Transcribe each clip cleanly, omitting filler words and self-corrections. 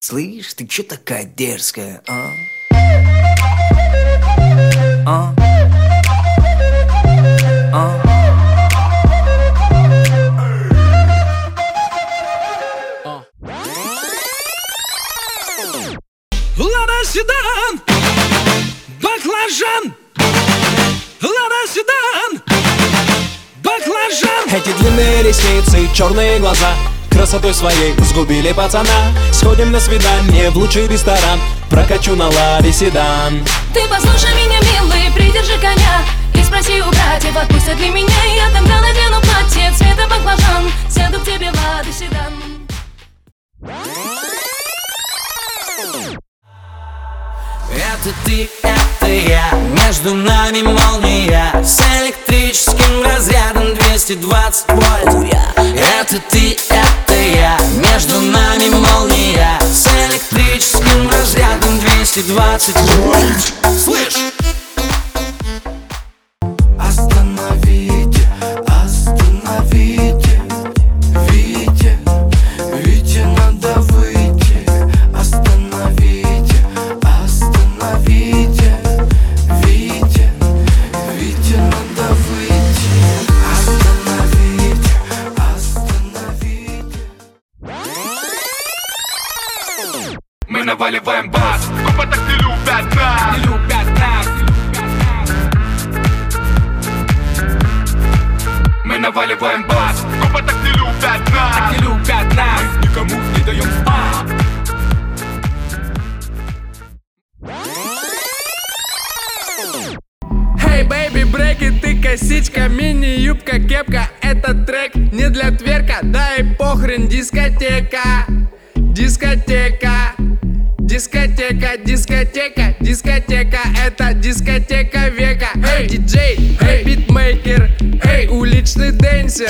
Слышь, ты чё такая дерзкая, а? Лада седан, баклажан. Лада седан, баклажан. Эти длинные ресницы, черные глаза красотой своей сгубили пацана. Сходим на свидание в лучший ресторан, прокачу на Ладе седан. Ты послушай меня, милый, придержи коня и спроси у братьев, отпустят ли меня. Я тогда надену платье цвета баклажан, сяду к тебе в Лада седан. Это ты, это я, между нами молния с электрическим разрядом 220 вольт. Это ты, это я, между нами молния с электрическим разрядом 220 вольт. Слышь! Остановите, остановите, Витя, Витя, надо выйти. Остановите, остановите, Витя, Витя, надо выйти. Остановите, остановите. Мы наваливаем бас, купа так не любят нас, не любят нас. Мы наваливаем бас, купа так не любят нас, так не любят нас. Мы никому не даем спать. Hey baby, брейки, ты косичка, мини-юбка, кепка. Этот трек не для тверка, да и похрен, дискотека. Дискотека, дискотека, дискотека, дискотека. Это дискотека века. Эй, диджей, эй, битмейкер, эй, уличный дэнсер.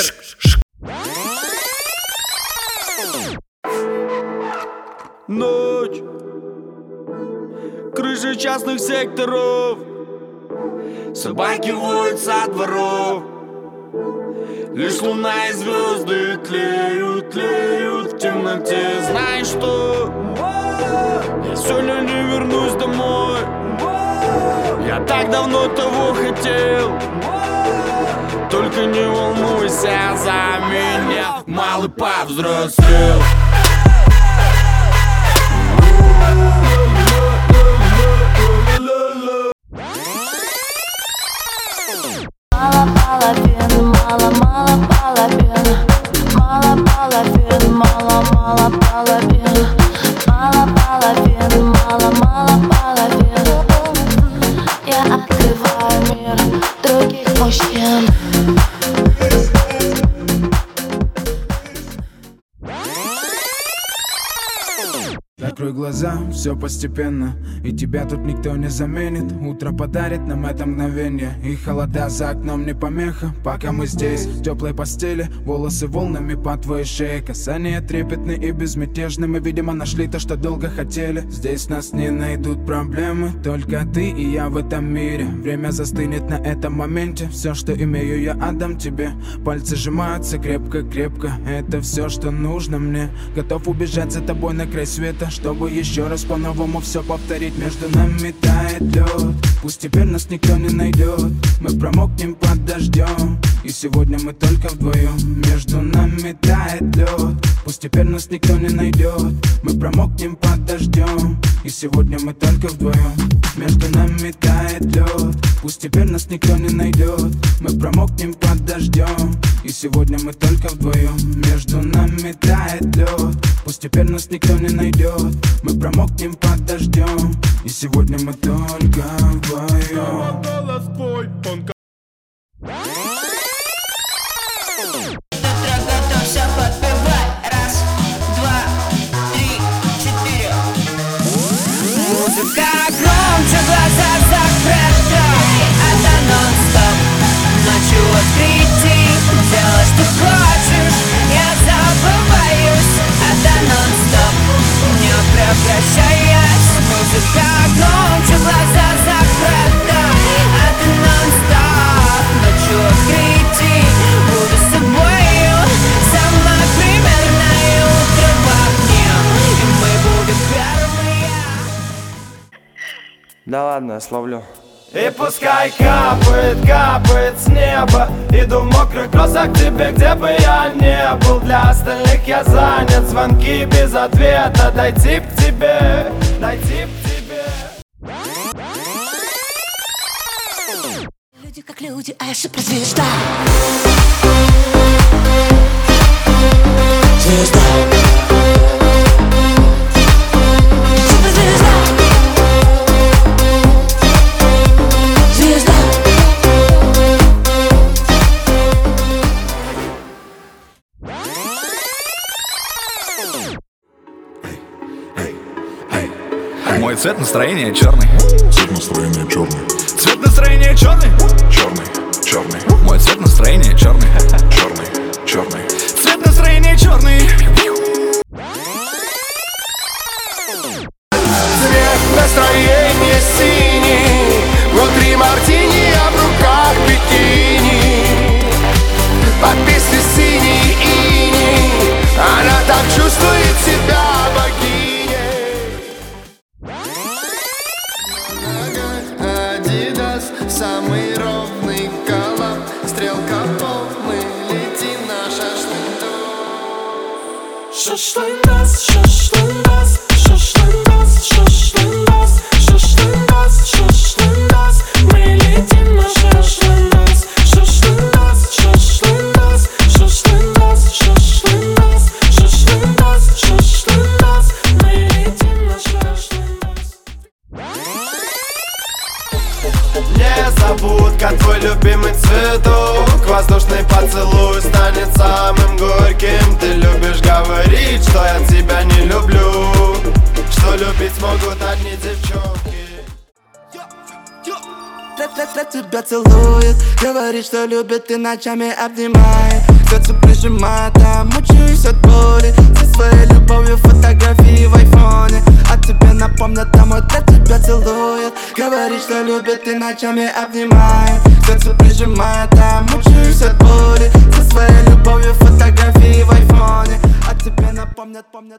Ночь, крыши частных секторов, собаки воют со дворов. Лишь луна и звезды тлеют, тлеют в темноте. Знаешь что? Я сегодня не вернусь домой. Я так давно того хотел. Только не волнуйся за меня, малый повзрослел. Мало половин, мало половин, мало половин, мало половин, мало половин, мало половин. Я открываю мир других мужчин. Закрой глаза, все постепенно, и тебя тут никто не заменит. Утро подарит нам это мгновение, и холода за окном не помеха. Пока мы здесь, в теплой постели, волосы волнами по твоей шее. Касания трепетны и безмятежны, мы, видимо, нашли то, что долго хотели. Здесь нас не найдут проблемы, только ты и я в этом мире. Время застынет на этом моменте, все, что имею, я отдам тебе. Пальцы сжимаются крепко-крепко, это все, что нужно мне. Готов убежать за тобой на край света, чтобы еще раз по-новому все повторить. Между нами тает лед, пусть теперь нас никто не найдет. Мы промокнем под дождем, и сегодня мы только вдвоем. Между нами тает лед, пусть теперь нас никто не найдет. Мы промокнем под дождем, и сегодня мы только вдвоем. Между нами тает лед, пусть теперь нас никто не найдет. Мы промокнем под дождем, и сегодня мы только вдвоем. Между нами тает лед, пусть теперь нас никто не найдет. Мы промокнем под дождем, и сегодня мы только вдвоем. Голос твой, он Готовься, подпевай. Раз, два, три, четыре. Музыка громче, глаза закрыты. Это нон-стоп. Ночью открытий, делай, что хочешь. Я забываюсь. Это нон-стоп. Не прекращаясь. Музыка громче, глаза закрыты. Это нон-стоп. Ночью открытий, буду с собою. Самое примерное утро в окне. И мы будем Да ладно, я словлю. И пускай капает, капает с неба. Иду в мокрых кроссах к тебе, где бы я не был. Для остальных я занят, звонки без ответа. Дойти к тебе, дойти к тебе. Люди как люди, а я суперзвезда. Звезда. Суперзвезда. Звезда. Мой цвет настроения черный. Цвет настроения черный. Цвет настроения черный. Черный, черный. Мой цвет настроения черный. Черный, черный. Цвет настроения черный. Цвет настроения синий. Внутри мартини, а в руках бикини. Под песню синий иней. Она так чувствует себя богиней. Адидас, самый ровный коллаб. Стрелка пол, мы летим на шашлындос. Шашлындос, шашлындос, шашлындос, шашлындос, шашлындос, шашлындос. Мы летим на шашлындос. Шашлындос, шашлындос, шашлындос, шашлындос, шашлындос, шашлындос. Мы летим на шашлындос. Незабудка, твой любимый цветок. Воздушный поцелуй станет самым горьким. Ты любишь говорить, что я тебя не люблю, что любить смогут одни девчонки. Тебя целует, говорит, что любит и ночами обнимает. Сердце прижимает, а мучаюсь от боли. Со своей любовью фотографии в айфоне. А тебе напомнят, домой для тебя целует. Говорит, что любит и ночами обнимает. Сердце прижимает, а мучаюсь от боли. Со своей любовью фотографии в айфоне. А тебе напомнят, помнят.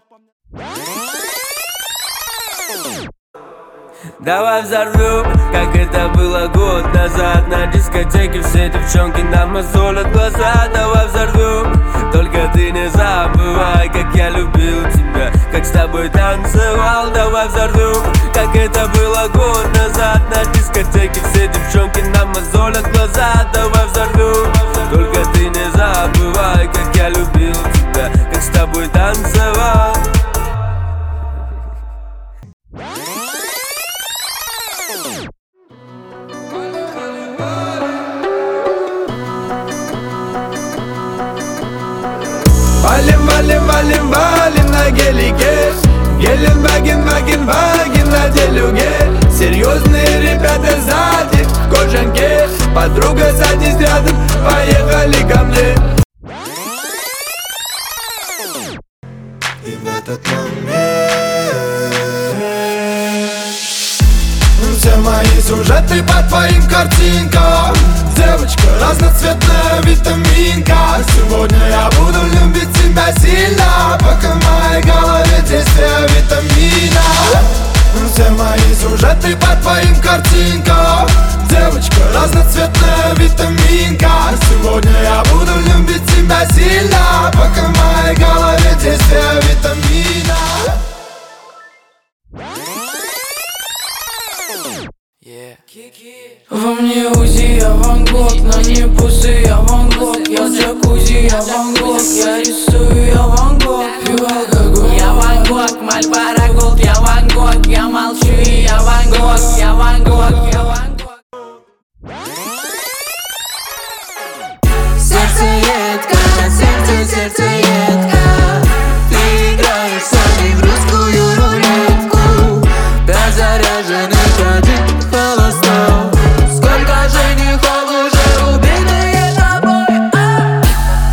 Давай взорвем, как это было год назад. На дискотеке все девчонки нам мозолят глаза. Давай взорвем, только ты не забывай, как я любил тебя, как с тобой танцевал. Давай взорвем, как это было год назад. На дискотеке все девчонки нам мозолят глаза. Давай взорвем, только ты не забывай, как я любил тебя, как с тобой танцевал. Валим, валим, валим, валим на гелике. Геленваген, ваген, ваген на делюге. Серьезные ребята сзади в кожанке. Подруга садись рядом, поехали ко мне. И в этот момент все мои сюжеты по твоим картинкам. Девочка, разноцветная витаминка. Сегодня я буду любить тебя сильно, пока в моей голове действие витамина. Все мои сюжеты по твоим картинкам. Девочка, разноцветная витаминка. Сегодня я буду любить тебя сильно, пока в моей голове действие витамина. Во мне УЗИ, я Ван Гог, на ней бусы, я Ван